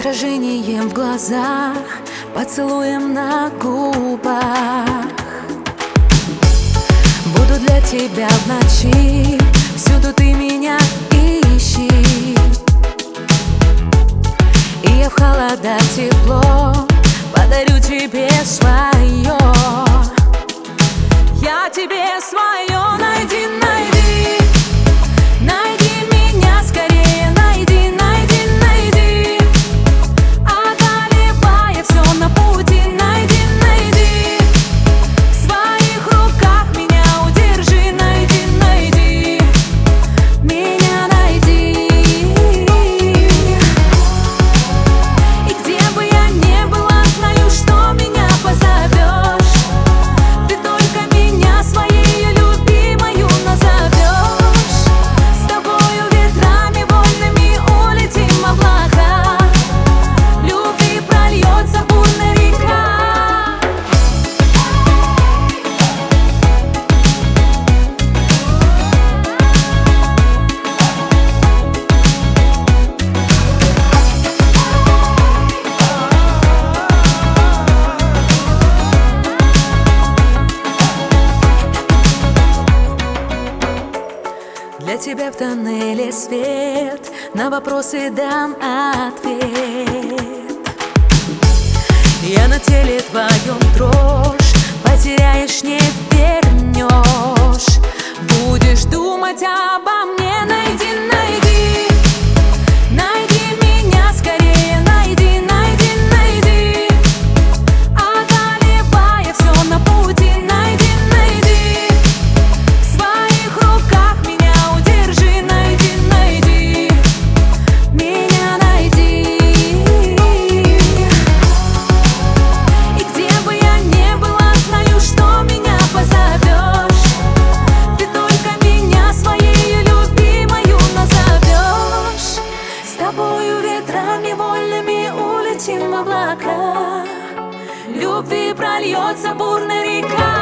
отражением в глазах, поцелуем на губах. Буду для тебя в ночи, всюду ты меня ищи. И я в холода тепло подарю тебе свое. Я тебе свое. Найди, найди, найди меня скорее. Найди, найди, найди, одолевая все на пути. Найди, найди, в своих руках меня удержи. Найди, найди, меня найди. И где бы я ни была, знаю, что меня позовешь. Ты только меня своей любимою назовешь. С тобою ветрами вольными улетим облака. Любви прольется бурная река. Для тебя в тоннеле свет, на вопросы дам ответ. Я на теле твоем дрожь, потеряешь, не вернешь. Будешь думать обо мне. Найди, найди, найди меня скорее. Найди, найди, найди, одолевая все на пути. Найди, найди, в своих руках меня удержи. Найди, найди, меня найди. И где бы я ни была, знаю, что меня позовешь. Ты только меня своей любимою назовешь. С тобою ветрами вольными улетим облака. Любви прольется бурная река.